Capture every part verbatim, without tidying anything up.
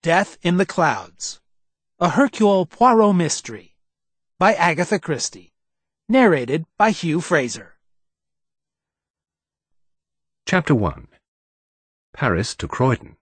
Death in the Clouds, a Hercule Poirot mystery, by Agatha Christie, narrated by Hugh Fraser. Chapter one. Paris to Croydon.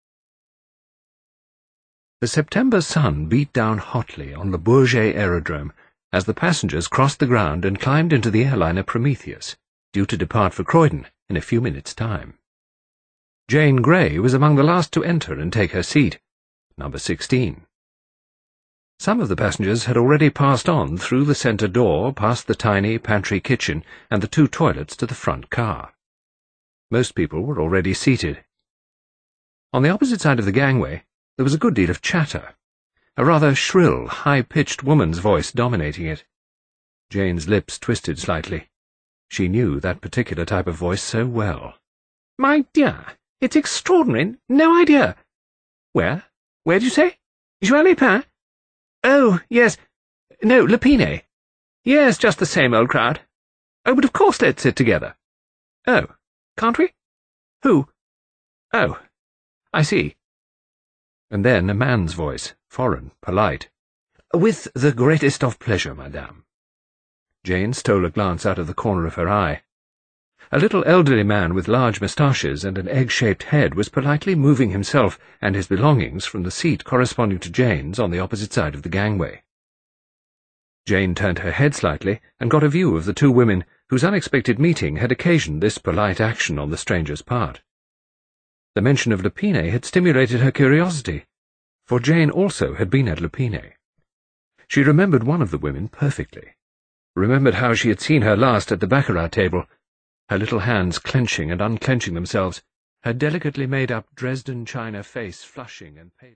The September sun beat down hotly on the Bourget aerodrome as the passengers crossed the ground and climbed into the airliner Prometheus, due to depart for Croydon in a few minutes' time. Jane Grey was among the last to enter and take her seat, number sixteen. Some of the passengers had already passed on through the centre door, past the tiny pantry kitchen and the two toilets to the front car. Most people were already seated. On the opposite side of the gangway there was a good deal of chatter, a rather shrill, high-pitched woman's voice dominating it. Jane's lips twisted slightly. She knew that particular type of voice so well. "My dear, it's extraordinary. No idea. Where? Where did you say? Juan Lepin? Oh, yes. No, Lepine. Yes, just the same old crowd. Oh, but of course let's sit together. Oh, can't we? Who? Oh, I see." And then a man's voice, foreign, polite. "With the greatest of pleasure, madame." Jane stole a glance out of the corner of her eye. A little elderly man with large moustaches and an egg-shaped head was politely moving himself and his belongings from the seat corresponding to Jane's on the opposite side of the gangway. Jane turned her head slightly and got a view of the two women whose unexpected meeting had occasioned this polite action on the stranger's part. The mention of Lepine had stimulated her curiosity, for Jane also had been at Lepine. She remembered one of the women perfectly, remembered how she had seen her last at the baccarat table, her little hands clenching and unclenching themselves, her delicately made-up Dresden china face flushing and pale.